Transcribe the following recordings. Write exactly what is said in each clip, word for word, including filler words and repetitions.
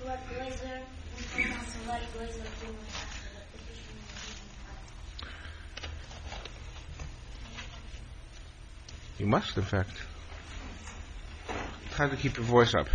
let Glazer, counsel Larry Glazer, do You must, in fact. Try to keep your voice up.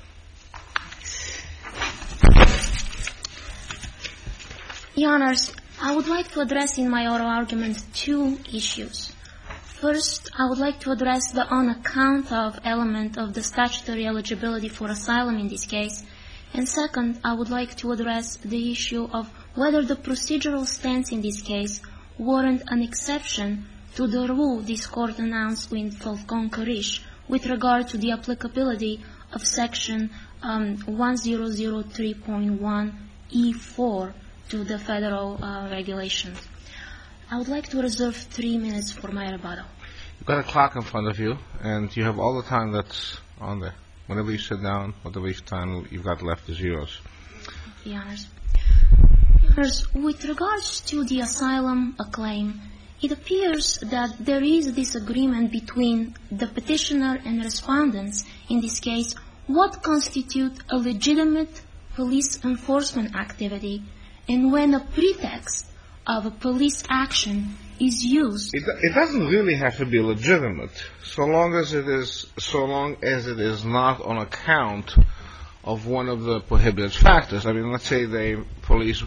Your Honors, I would like to address in my oral argument two issues. First, I would like to address the on account of element of the statutory eligibility for asylum in this case. And second, I would like to address the issue of whether the procedural stance in this case warrant an exception to the rule this Court announced in Falcon-Carish with regard to the applicability of Section um, one thousand three point one E four to the federal uh, regulations. I would like to reserve three minutes for my rebuttal. You've got a clock in front of you, and you have all the time that's on there. Whenever you sit down, whatever time you've got left is yours. Your Honors. Your Honors, with regards to the asylum claim, it appears that there is a disagreement between the petitioner and respondents in this case what constitutes a legitimate police enforcement activity and when a pretext of a police action is used. It, it doesn't really have to be legitimate, so long as it is, so long as it is not on account of one of the prohibited factors. I mean, let's say the police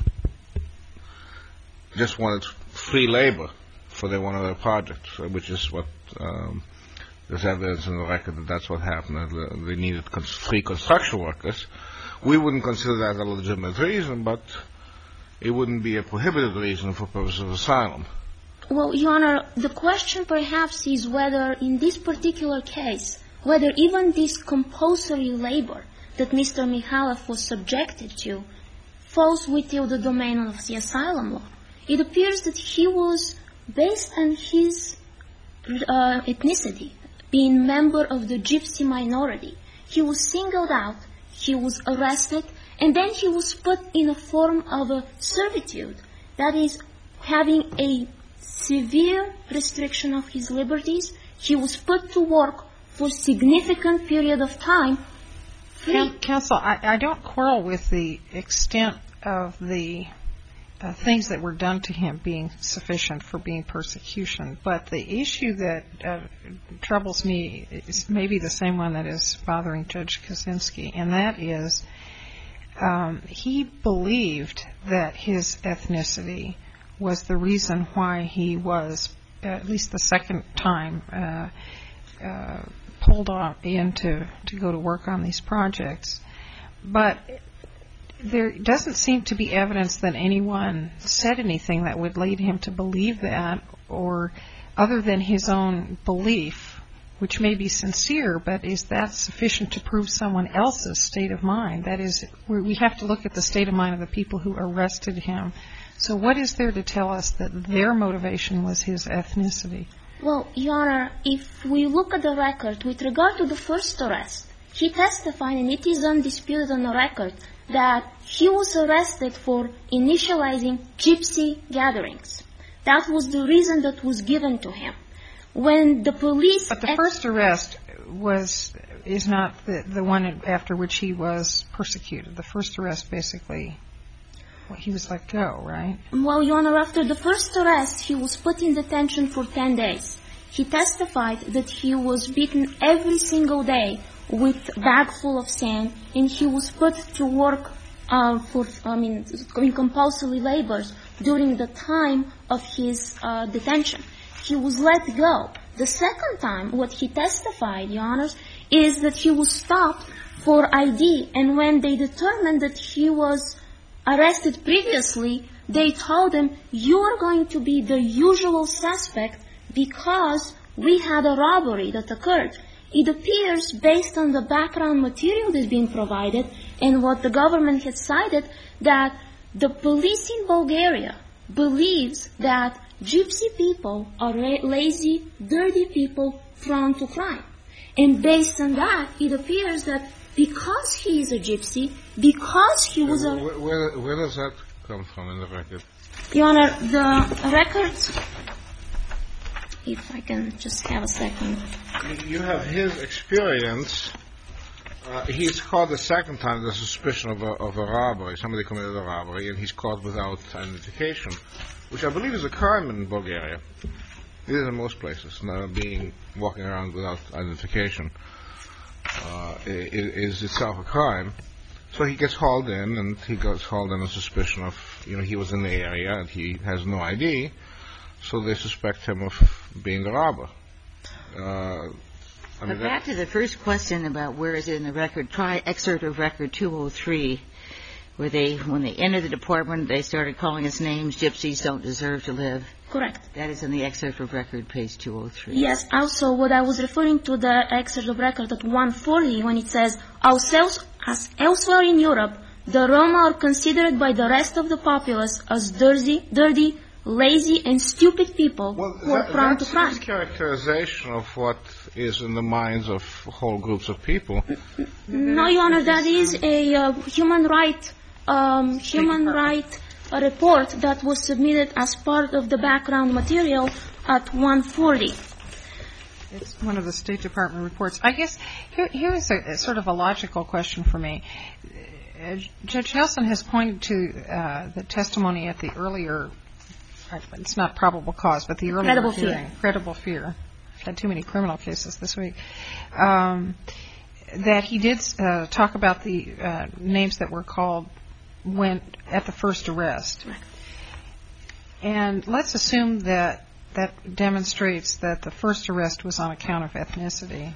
just wanted free labor for their one of their projects, which is what um, there's evidence in the record that that's what happened. That they needed free construction workers. We wouldn't consider that a legitimate reason, but it wouldn't be a prohibited reason for purposes of asylum. Well, Your Honor, the question perhaps is whether in this particular case, whether even this compulsory labor that Mister Mikhailov was subjected to falls within the domain of the asylum law. It appears that he was, based on his uh, ethnicity, being member of the gypsy minority, he was singled out, he was arrested, and then he was put in a form of a servitude, that is, having a severe restriction of his liberties. He was put to work for a significant period of time. Free. Counsel, I, I don't quarrel with the extent of the uh, things that were done to him being sufficient for being persecution, but the issue that uh, troubles me is maybe the same one that is bothering Judge Kaczynski, and that is Um, he believed that his ethnicity was the reason why he was, at least the second time, uh, uh, pulled off in to, to go to work on these projects. But there doesn't seem to be evidence that anyone said anything that would lead him to believe that, or other than his own belief, which may be sincere, but is that sufficient to prove someone else's state of mind? That is, we have to look at the state of mind of the people who arrested him. So what is there to tell us that their motivation was his ethnicity? Well, Your Honor, if we look at the record, with regard to the first arrest, he testified, and it is undisputed on the record, that he was arrested for initializing gypsy gatherings. That was the reason that was given to him. When the police... But the first arrest was is not the, the one after which he was persecuted. The first arrest, basically, well, he was let go, right? Well, Your Honor, after the first arrest, he was put in detention for ten days. He testified that he was beaten every single day with a bag full of sand, and he was put to work uh, for, I mean, in compulsory labors during the time of his uh, detention. He was let go. The second time, what he testified, Your Honors, is that he was stopped for I D, and when they determined that he was arrested previously, they told him, you are going to be the usual suspect because we had a robbery that occurred. It appears, based on the background material that's been provided and what the government had cited, that the police in Bulgaria believes that gypsy people are la- lazy, dirty people prone to crime. And based on that, it appears that because he is a gypsy, because he was a... Where, where, where does that come from in the record? Your Honor, the records... If I can just have a second. You have his experience Uh, he's caught the second time the suspicion of a, of a robbery. Somebody committed a robbery, and he's caught without identification, which I believe is a crime in Bulgaria. It is in most places. Now, being walking around without identification uh, is itself a crime. So he gets hauled in, and he gets hauled in on suspicion of, you know, he was in the area and he has no I D, so they suspect him of being a robber. Uh, I mean, but back to the first question about where is it in the record, try excerpt of record two oh three, where they, when they entered the department, they started calling us names, gypsies don't deserve to live. Correct. That is in the excerpt of record, page two oh three. Yes, also what I was referring to the excerpt of record at one forty, when it says, ourselves, as elsewhere in Europe, the Roma are considered by the rest of the populace as dirty, dirty, lazy, and stupid people well, who are that, prone to that's crime. his characterization of what is in the minds of whole groups of people. No, Your Honor, that is a uh, human right, um, human right uh, report that was submitted as part of the background material at one forty. It's one of the State Department reports. I guess here, here is a, a sort of a logical question for me. Uh, Judge Nelson has pointed to uh, the testimony at the earlier, it's not probable cause, but the earlier Credible hearing. fear. Credible fear. I've had too many criminal cases this week. Um, that he did uh, talk about the uh, names that were called when at the first arrest. Right. And let's assume that that demonstrates that the first arrest was on account of ethnicity.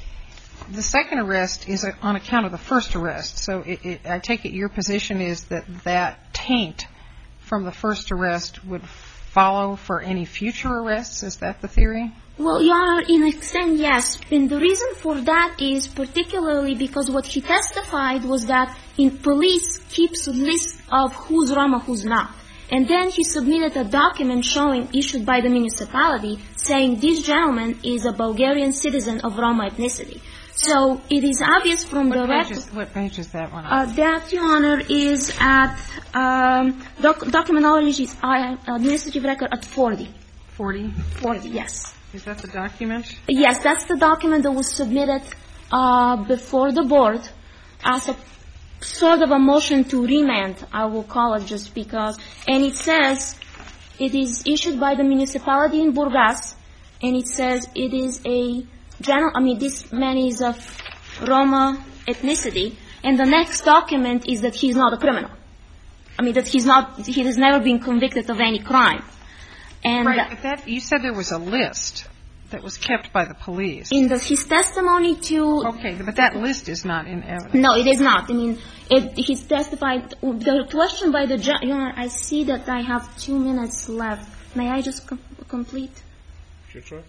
The second arrest is on account of the first arrest. So it, it, I take it your position is that that taint from the first arrest would follow for any future arrests? Is that the theory? Well, Your Honor, in extent, yes. And the reason for that is particularly because what he testified was that in police keeps a list of who's Roma, who's not. And then he submitted a document showing, issued by the municipality, saying this gentleman is a Bulgarian citizen of Roma ethnicity. So it is obvious from what the page record. is, what page is that one? Uh, that, Your Honor, is at um, doc- documentology is uh, administrative record at forty. forty? forty, yes. Is that the document? Yes, that's the document that was submitted uh, before the board as a sort of a motion to remand, I will call it, just because. And it says it is issued by the municipality in Burgas, and it says it is a general, I mean, this man is of Roma ethnicity, and the next document is that he's not a criminal. I mean, that he's not, he has never been convicted of any crime. And right, but that, you said there was a list that was kept by the police. in the, his testimony to... Okay, but that list is not in evidence. No, it is not. I mean, it, he's testified. The question by the judge, you know, I see that I have two minutes left. May I just com- complete? Sure.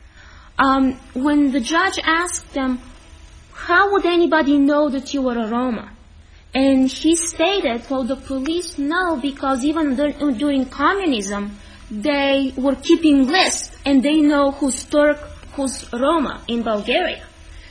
Um, when the judge asked them, how would anybody know that you were a Roma? And he stated, well, the police know because even dur- during communism, they were keeping lists and they know who's Turk, who's Roma in Bulgaria.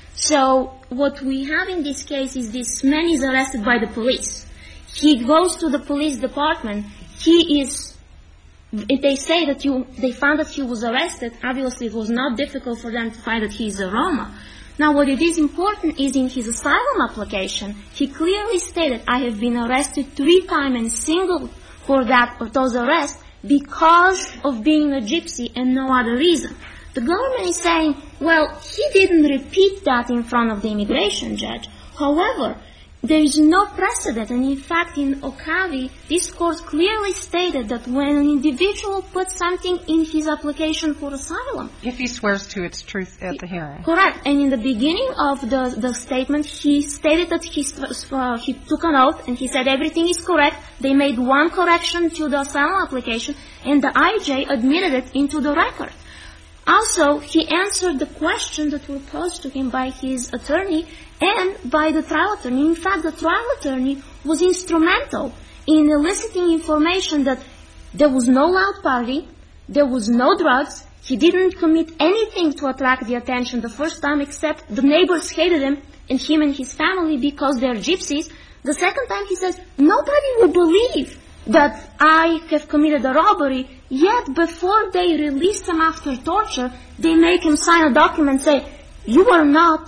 So what we have in this case is this man is arrested by the police. He goes to the police department. He is, they say that you, they found that he was arrested. Obviously it was not difficult for them to find that he is a Roma. Now what it is important is in his asylum application, he clearly stated, I have been arrested three times and singled for that, for those arrests, because of being a gypsy and no other reason. The government is saying, well, he didn't repeat that in front of the immigration judge. However, there is no precedent, and in fact in Okavi, this court clearly stated that when an individual puts something in his application for asylum. If he swears to its truth at the hearing. Correct. And in the beginning of the, the statement, he stated that he, uh, he took an oath and he said everything is correct. They made one correction to the asylum application, and the I J admitted it into the record. Also, he answered the questions that were posed to him by his attorney and by the trial attorney. In fact, the trial attorney was instrumental in eliciting information that there was no loud party, there was no drugs, he didn't commit anything to attract the attention the first time except the neighbors hated him and him and his family because they're gypsies. The second time he says, nobody will believe that I have committed a robbery, yet before they release him after torture, they make him sign a document say, you are not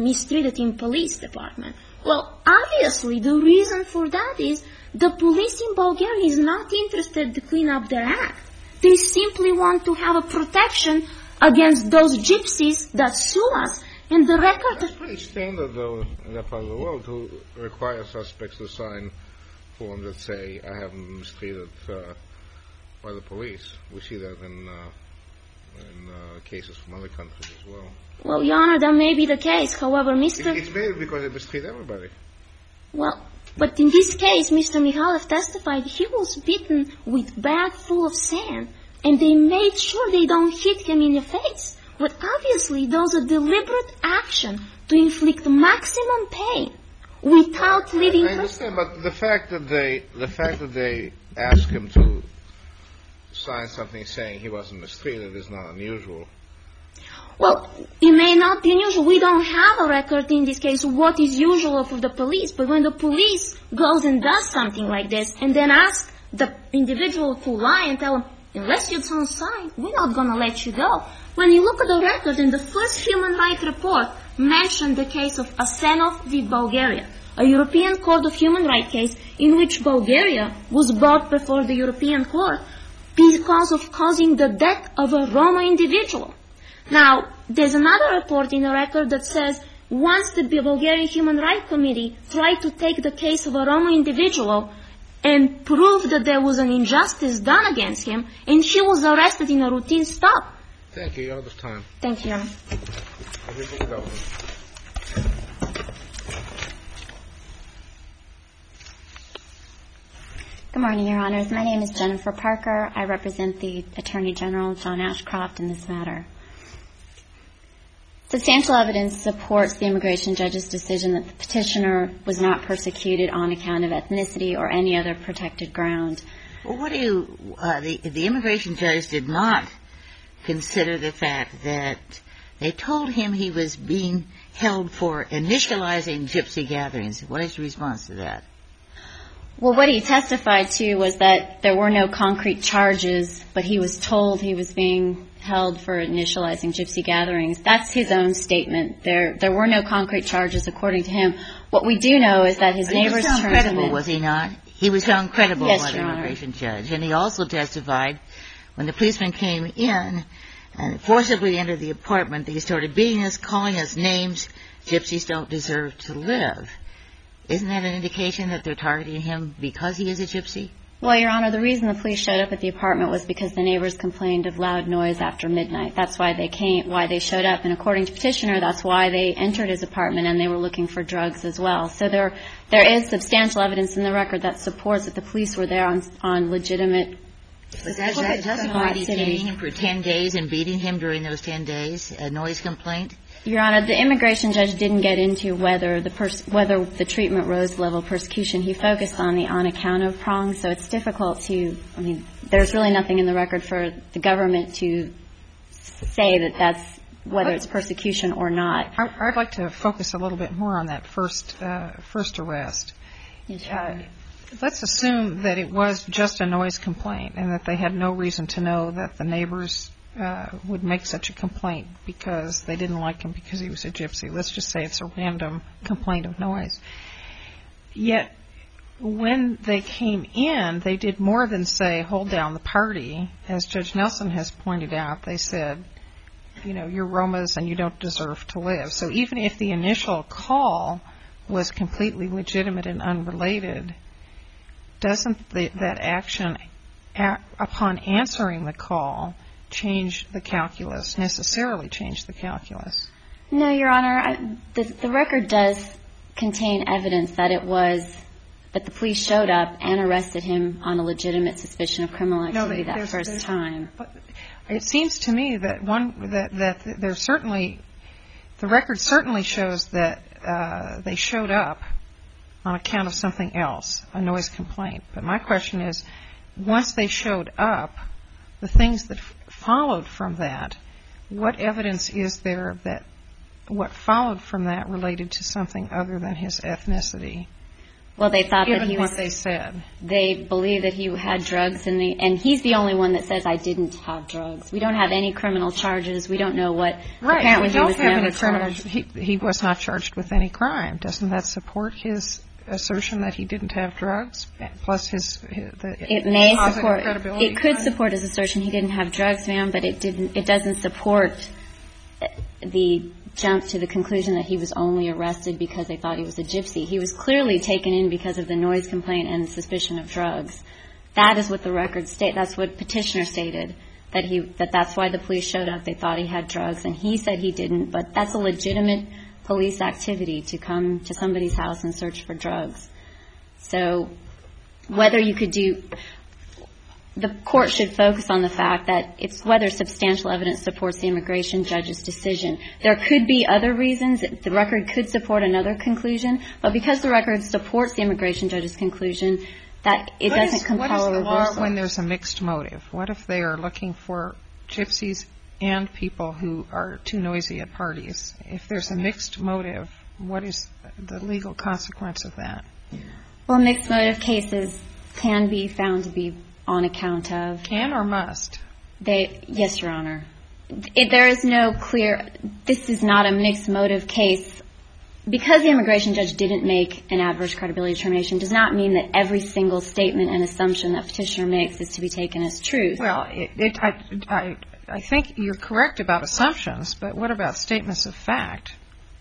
mistreated in police department. Well, obviously, the reason for that is the police in Bulgaria is not interested to clean up their act. They simply want to have a protection against those gypsies that sue us. And the record... It's pretty standard, though, in that part of the world to require suspects to sign forms that say, I have been mistreated uh, by the police. We see that in, uh, in uh, cases from other countries as well. Well, Your Honor, that may be the case. However, Mister It, it's maybe because they mistreat everybody. Well, but in this case, Mister Mikhailov testified he was beaten with bag full of sand, and they made sure they don't hit him in the face. But obviously, there was a deliberate action to inflict maximum pain without leaving. I understand, but the fact that they, the fact that they asked him to sign something saying he wasn't mistreated is not unusual. Well, it may not be unusual. We don't have a record in this case of what is usual for the police. But when the police goes and does something like this and then asks the individual to lie and tell him, unless you don't sign, we're not going to let you go. When you look at the record, in the first human rights report mentioned the case of Asenov v. Bulgaria, a European Court of Human Rights case in which Bulgaria was brought before the European Court because of causing the death of a Roma individual. Now, there's another report in the record that says once the Bulgarian Human Rights Committee tried to take the case of a Roma individual and prove that there was an injustice done against him, and he was arrested in a routine stop. Thank you. You're out of time. Thank you. Good morning, Your Honors. My name is Jennifer Parker. I represent the Attorney General, John Ashcroft, in this matter. Substantial evidence supports the immigration judge's decision that the petitioner was not persecuted on account of ethnicity or any other protected ground. Well, what do you, uh, the, the immigration judge did not consider the fact that they told him he was being held for initializing gypsy gatherings. What is your response to that? Well, what he testified to was that there were no concrete charges, but he was told he was being held for initializing gypsy gatherings. That's his own statement. There there were no concrete charges, according to him. What we do know is that his but neighbors he was found turned him credible, in. was he not? He was found credible Yes, by the Your Honor. immigration judge. And he also testified when the policeman came in and forcibly entered the apartment, they started beating us, calling us names. Gypsies don't deserve to live. Isn't that an indication that they're targeting him because he is a gypsy? Well, Your Honor, the reason the police showed up at the apartment was because the neighbors complained of loud noise after midnight. That's why they came, why they showed up. And according to petitioner, that's why they entered his apartment, and they were looking for drugs as well. So there, there is substantial evidence in the record that supports that the police were there on, on legitimate. But that, that justify detaining him for ten days and beating him during those ten days, a noise complaint? Your Honor, the immigration judge didn't get into whether the pers- whether the treatment rose level of persecution. He focused on the on account of prong, so it's difficult to, I mean, there's really nothing in the record for the government to say that that's whether it's persecution or not. I'd like to focus a little bit more on that first uh, first arrest. Yes, Your Honor. Uh, let's assume that it was just a noise complaint and that they had no reason to know that the neighbors Uh, would make such a complaint because they didn't like him because he was a gypsy. Let's just say it's a random complaint of noise. Yet, when they came in, they did more than say, hold down the party. As Judge Nelson has pointed out, they said, you know, you're Romas and you don't deserve to live. So even if the initial call was completely legitimate and unrelated, doesn't the, that action a, upon answering the call change the calculus, necessarily change the calculus? No, Your Honor. I, the, the record does contain evidence that it was, that the police showed up and arrested him on a legitimate suspicion of criminal activity no, that first there's, time. It seems to me that one, that, that there's certainly, the record certainly shows that uh, they showed up on account of something else, a noise complaint. But my question is, once they showed up, the things that f- followed from that, what evidence is there that what followed from that related to something other than his ethnicity? Well, they thought given that he what was. they said. They believe that he had drugs, and the and he's the only one that says I didn't have drugs. We don't have any criminal charges. We don't know what. Right. Apparently, we don't he was have never any criminal. charged. He he was not charged with any crime. Doesn't that support his assertion that he didn't have drugs? Plus his, his the It may positive support. credibility. It could support his assertion he didn't have drugs, ma'am, but it didn't. It doesn't support the jump to the conclusion that he was only arrested because they thought he was a gypsy. He was clearly taken in because of the noise complaint and suspicion of drugs. That is what the record state. That's what petitioner stated, that he that that's why the police showed up. They thought he had drugs, and he said he didn't. But that's a legitimate police activity to come to somebody's house and search for drugs. So whether you could do. The court should focus on the fact that it's whether substantial evidence supports the immigration judge's decision. There could be other reasons. The record could support another conclusion, but because the record supports the immigration judge's conclusion, that it what doesn't is, compel what is a the reversal. law when there's a mixed motive? What if they are looking for gypsies and people who are too noisy at parties? If there's a mixed motive, what is the legal consequence of that? Well, mixed motive cases can be found to be on account of. Can or must? They, yes, Your Honor. It, there is no clear, this is not a mixed motive case. Because the immigration judge didn't make an adverse credibility determination does not mean that every single statement and assumption that petitioner makes is to be taken as truth. Well, it, it, I, I, I think you're correct about assumptions, but what about statements of fact?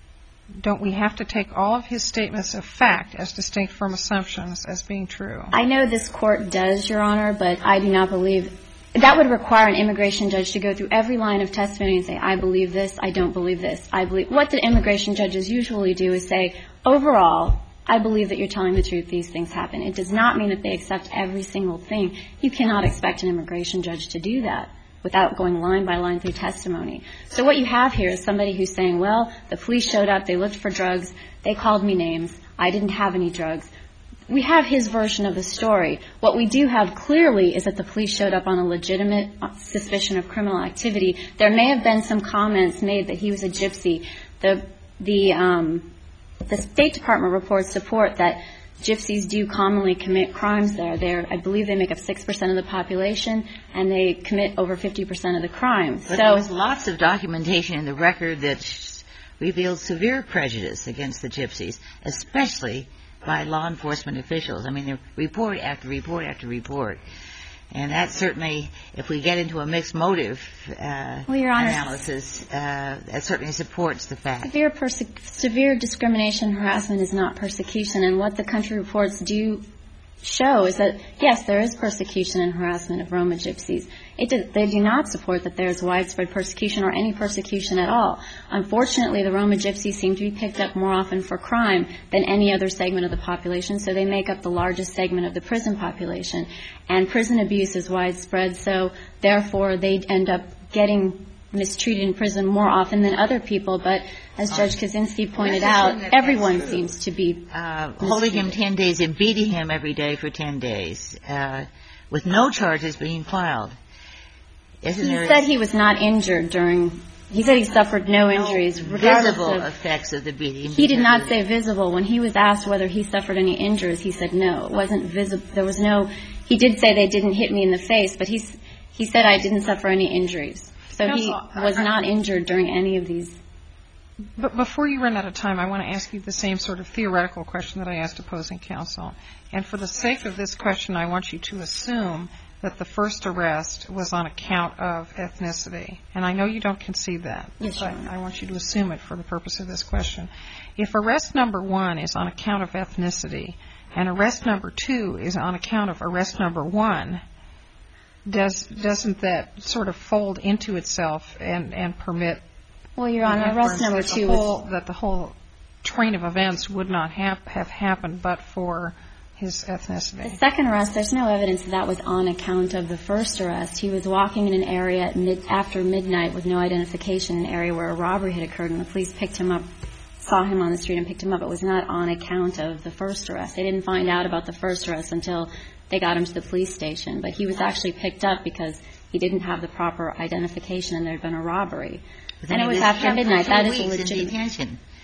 Don't we have to take all of his statements of fact as distinct from assumptions as being true? I know this court does, Your Honor, but I do not believe that would require an immigration judge to go through every line of testimony and say, I believe this, I don't believe this. I believe what the immigration judges usually do is say, overall, I believe that you're telling the truth, these things happen. It does not mean that they accept every single thing. You cannot expect an immigration judge to do that without going line by line through testimony. So what you have here is somebody who's saying, well, the police showed up, they looked for drugs, they called me names, I didn't have any drugs. We have his version of the story. What we do have clearly is that the police showed up on a legitimate suspicion of criminal activity. There may have been some comments made that he was a gypsy. The the um, the State Department reports support that gypsies do commonly commit crimes there. They're, I believe they make up six percent of the population, and they commit over fifty percent of the crimes. But so there was lots of documentation in the record that revealed severe prejudice against the gypsies, especially by law enforcement officials. I mean, there report after report after report. And that certainly, if we get into a mixed motive uh, well, Your Honor, analysis, uh, that certainly supports the fact. Severe, perse- severe discrimination and harassment is not persecution. And what the country reports do show is that, yes, there is persecution and harassment of Roma gypsies. It do, they do not support that there is widespread persecution or any persecution at all. Unfortunately, the Roma gypsies seem to be picked up more often for crime than any other segment of the population, so they make up the largest segment of the prison population. And prison abuse is widespread, so therefore they end up getting mistreated in prison more often than other people. But as Judge Kaczynski pointed out, everyone seems to be uh, holding him ten days and beating him every day for ten days uh, with no charges being filed. Isn't he there said he was not injured during, he said he suffered no injuries. no regardless visible of, effects of the beating? He did not because say visible. When he was asked whether he suffered any injuries, he said no. It wasn't visible. There was no, he did say they didn't hit me in the face, but he's, he said I didn't suffer any injuries. So he was not injured during any of these. But before you run out of time, I want to ask you the same sort of theoretical question that I asked opposing counsel. And for the sake of this question, I want you to assume that the first arrest was on account of ethnicity. And I know you don't concede that. Yes, but Your Honor. I want you to assume it for the purpose of this question. If arrest number one is on account of ethnicity and arrest number two is on account of arrest number one, does, doesn't that sort of fold into itself and, and permit Well, Your Honor, arrest number two was, that the whole train of events would not have, have happened but for his ethnicity? the second arrest, there's no evidence that that was on account of the first arrest. He was walking in an area at mid, after midnight with no identification, an area where a robbery had occurred, and the police picked him up, saw him on the street and picked him up. It was not on account of the first arrest. They didn't find out about the first arrest until they got him to the police station. But he was actually picked up because he didn't have the proper identification and there had been a robbery. But And it he was was after kept for midnight. two That is a weeks in legitimate. detention.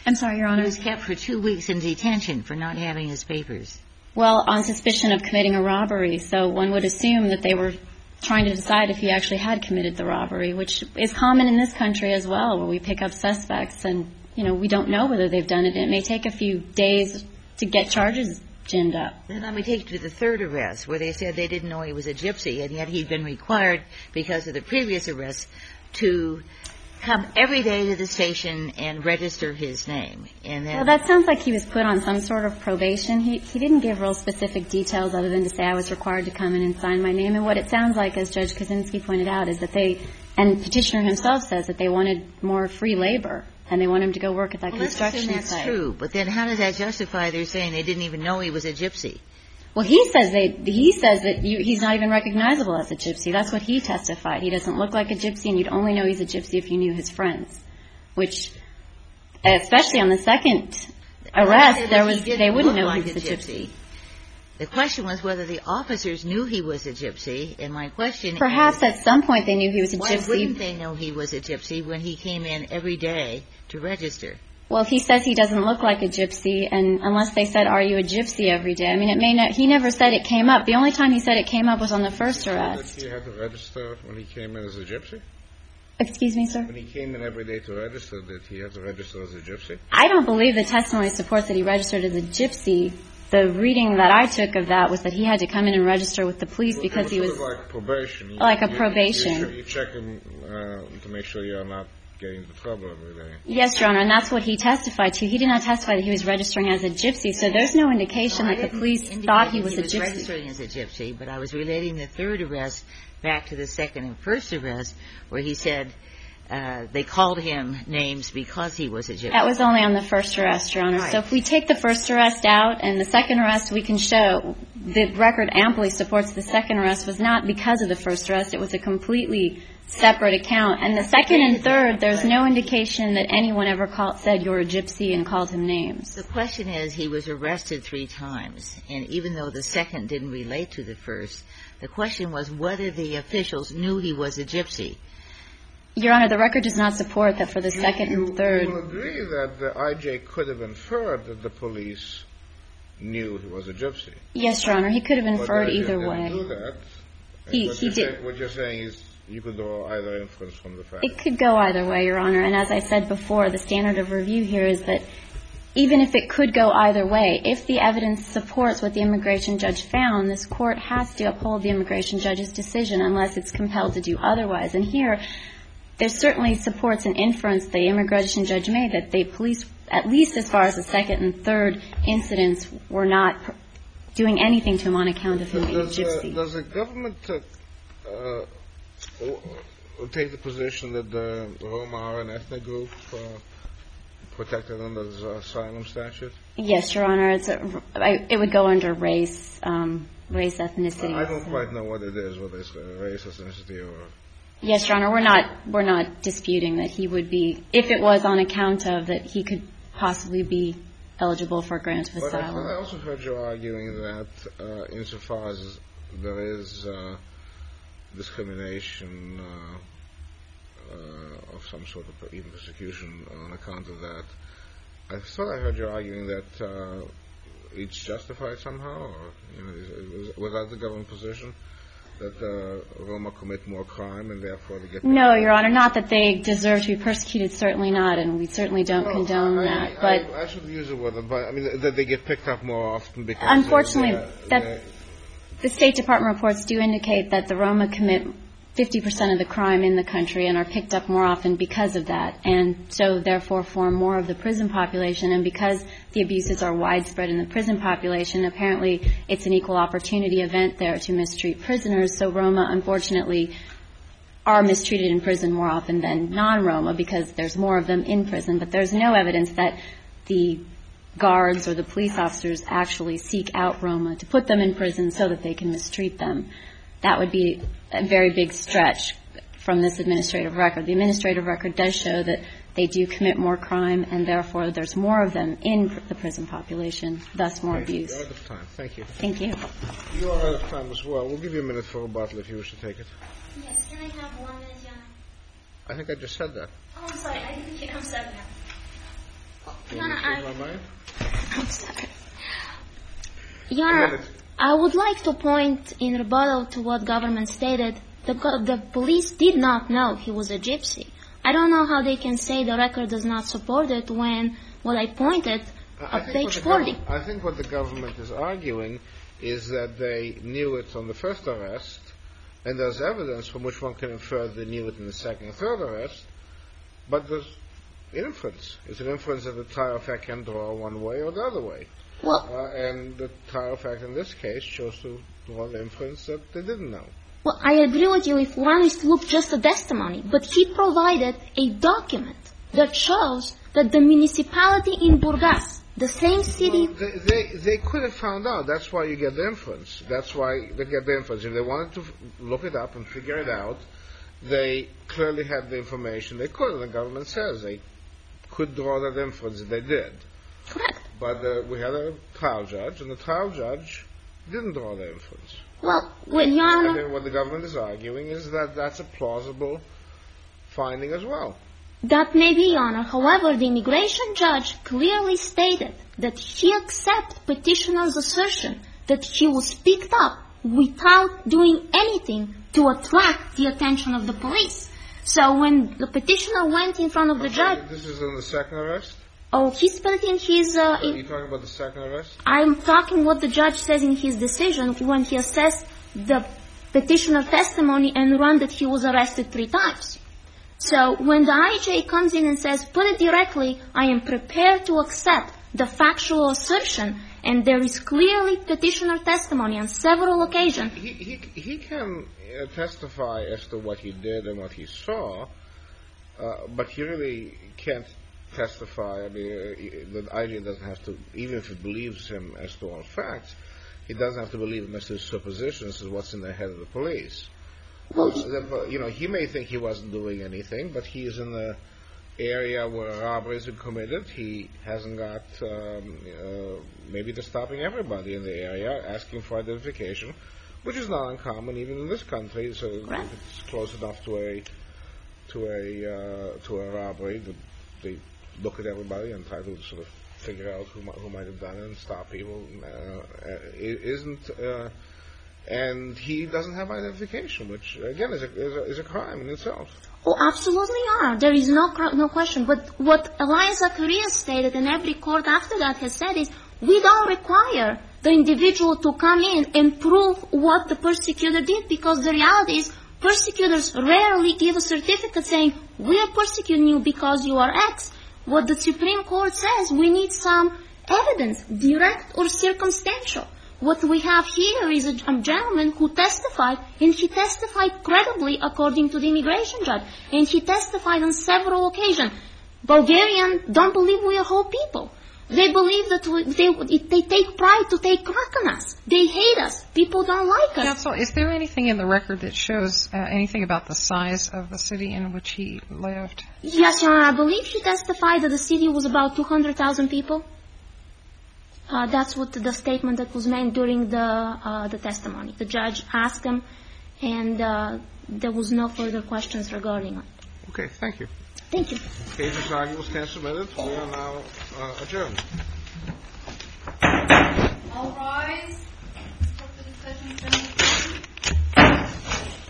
I'm sorry, Your Honor. He was kept for two weeks in detention for not having his papers. Well, on suspicion of committing a robbery. So one would assume that they were trying to decide if he actually had committed the robbery, which is common in this country as well, where we pick up suspects and, you know, we don't know whether they've done it. It may take a few days to get charges ginned up. Then let me take you to the third arrest, where they said they didn't know he was a gypsy, and yet he'd been required, because of the previous arrest, to come every day to the station and register his name. And then, well, that sounds like he was put on some sort of probation. He he didn't give real specific details other than to say I was required to come in and sign my name. And what it sounds like, as Judge Kaczynski pointed out, is that they, and Petitioner himself says that they wanted more free labor, and they want him to go work at that well, construction let's assume that's site. true, but then how does that justify their saying they didn't even know he was a gypsy? Well, he says they, he says that you, he's not even recognizable as a gypsy. That's what he testified. He doesn't look like a gypsy, and you'd only know he's a gypsy if you knew his friends. Which, especially on the second arrest, there was they wouldn't know he was a gypsy. The question was whether the officers knew he was a gypsy, and my question is, perhaps at some point they knew he was a why gypsy. wouldn't they know he was a gypsy when he came in every day to register? Well, he says he doesn't look like a gypsy, and unless they said, "Are you a gypsy?" every day. I mean, it may not. He never said it came up. The only time he said it came up was on the first arrest. Did he have to register when he came in as a gypsy? Excuse me, sir? When he came in every day to register, did he have to register as a gypsy? I don't believe the testimony supports that he registered as a gypsy. The reading that I took of that was that he had to come in and register with the police well, because he was sort of like probation. You, like a you, probation. You, you check him uh, to make sure you're not getting into trouble every day. Yes, Your Honor, and that's what he testified to. He did not testify that he was registering as a gypsy, so there's no indication no, that the police thought he was he a was gypsy. registering as a gypsy, but I was relating the third arrest back to the second and first arrest, where he said uh, they called him names because he was a gypsy. That was only on the first arrest, Your Honor. Right. So if we take the first arrest out and the second arrest, we can show the record amply supports the second arrest was not because of the first arrest. It was a completely separate account. And the second and third, there's no indication that anyone ever called, said you're a gypsy and called him names. The question is, he was arrested three times, and even though the second didn't relate to the first, the question was whether the officials knew he was a gypsy. Your Honor, the record does not support that for the you, second you, and third. You will agree that the I J could have inferred that the police knew he was a gypsy. Yes, Your Honor, he could have inferred but the I J either didn't way. do that. He, what he you're did. Saying, what you're saying is you could draw either inference from the fact. It could go either way, Your Honor. And as I said before, the standard of review here is that even if it could go either way, if the evidence supports what the immigration judge found, this court has to uphold the immigration judge's decision unless it's compelled to do otherwise. And here, there certainly supports an inference the immigration judge made that the police, at least as far as the second and third incidents, were not pr- doing anything to him on account of him being a does, gypsy. Uh, does the government uh, uh, take the position that the Roma are an ethnic group uh, protected under the asylum statute? Yes, Your Honor. It's a, I, it would go under race, um, race, ethnicity. I don't quite know what it is, whether it's race, ethnicity, or... Yes, Your Honor. We're not we're not disputing that he would be, if it was on account of that he could possibly be eligible for a grant of But I, asylum. I also heard you arguing that uh, insofar as there is uh, discrimination uh, uh, of some sort of even persecution on account of that, I thought I heard you arguing that uh, it's justified somehow, or you know, is, was, was that the government position? That uh, Roma commit more crime and therefore they get... No, Your Honor, not that they deserve to be persecuted, certainly not, and we certainly don't no, condone I, that. I, But I, I should use the word, but I mean that they get picked up more often because... unfortunately, they're, that they're, the State Department reports do indicate that the Roma commit fifty percent of the crime in the country and are picked up more often because of that, and so therefore form more of the prison population. And because the abuses are widespread in the prison population, apparently it's an equal opportunity event there to mistreat prisoners. So Roma, unfortunately, are mistreated in prison more often than non-Roma because there's more of them in prison. But there's no evidence that the guards or the police officers actually seek out Roma to put them in prison so that they can mistreat them. That would be a very big stretch from this administrative record. The administrative record does show that they do commit more crime, and therefore there's more of them in the prison population, thus more Thank you. abuse. You're out of time. Thank you. Thank you. You are out of time as well. We'll give you a minute for rebuttal if you wish to take it. Yes, can I have one minute, John? I think I just said that. Oh, I'm sorry. I didn't hear. I'm sorry. Your Honor, I, my mind? I'm sorry. Your Honor, I would like to point in rebuttal to what government stated. The, the police did not know he was a gypsy. I don't know how they can say the record does not support it when what I pointed I at page forty. I think what the government is arguing is that they knew it on the first arrest, and there's evidence from which one can infer they knew it in the second and third arrest, but there's inference. It's an inference that the trial of fact can draw one way or the other way. Well, uh, and the trial of fact in this case chose to draw the inference that they didn't know. Well, I agree with you if one is to look just at testimony, but he provided a document that shows that the municipality in Burgas, the same city... Well, they, they, they could have found out. That's why you get the inference. That's why they get the inference. If they wanted to look it up and figure it out, they clearly had the information. They could, and the government says they could draw that inference, and they did. Correct. But uh, we had a trial judge, and the trial judge didn't draw the inference. Well, when Your I Honor... think what the government is arguing is that that's a plausible finding as well. That may be, Your Honor. However, the immigration judge clearly stated that he accepts petitioner's assertion that he was picked up without doing anything to attract the attention of the police. So when the petitioner went in front of the Okay, judge... This is in the second arrest? Oh, he's put in his... Uh, Are you talking about the second arrest? I'm talking what the judge says in his decision when he assessed the petitioner testimony and run that he was arrested three times. So when the I J comes in and says, put it directly, I am prepared to accept the factual assertion, and there is clearly petitioner testimony on several occasions. He, he, he can uh, testify as to what he did and what he saw, uh, but he really can't testify. I mean, uh, the I J doesn't have to, even if it believes him as to all facts, he doesn't have to believe him as to his suppositions as what's in the head of the police. Well, Uh, you know, he may think he wasn't doing anything, but he is in the area where robberies have been committed. He hasn't got, um, uh, maybe they're stopping everybody in the area, asking for identification, which is not uncommon even in this country. So right. if it's close enough to a to a uh, to a robbery, they look at everybody and try to sort of figure out who might, who might have done it and stop people. Uh, it isn't. Uh, And he doesn't have identification, which, again, is a, is a, is a crime in itself. Oh, absolutely are. There is no no question. But what Elias Zacharias stated, and every court after that has said, is we don't require the individual to come in and prove what the persecutor did, because the reality is persecutors rarely give a certificate saying, we are persecuting you because you are X. What the Supreme Court says, we need some evidence, direct or circumstantial. What we have here is a, a gentleman who testified, and he testified credibly according to the immigration judge. And he testified on several occasions. Bulgarians don't believe we are whole people. They believe that we, they, they take pride to take crack on us. They hate us. People don't like us. Counsel, is there anything in the record that shows uh, anything about the size of the city in which he lived? Yes, Your Honor. I believe he testified that the city was about two hundred thousand people. Uh, that's what the statement that was made during the uh, the testimony. The judge asked him, and uh, there was no further questions regarding it. Okay, thank you. Thank you. Case is argued, will stand submitted. We are now uh, adjourned. All rise.